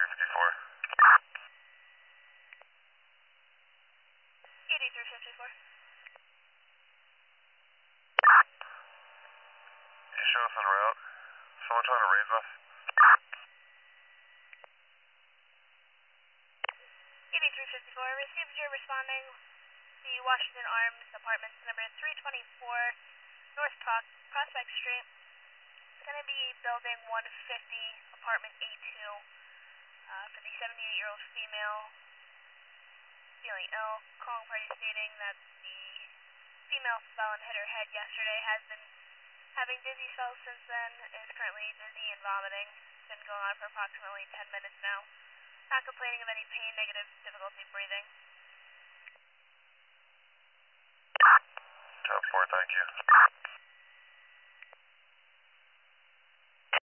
8354. 8354. You show us en route. Someone trying to raise us? 8354, received your responding to Washington Arms Apartments number 324 North Prospect Street. It's going to be building 150, apartment A2, for the 78-year-old female feeling ill. Calling party stating that the female fell and hit her head yesterday, has been having dizzy spells since then, is currently dizzy and vomiting. It's been going on for approximately 10 minutes now. Not complaining of any pain, negative difficulty breathing. 10-4, thank you.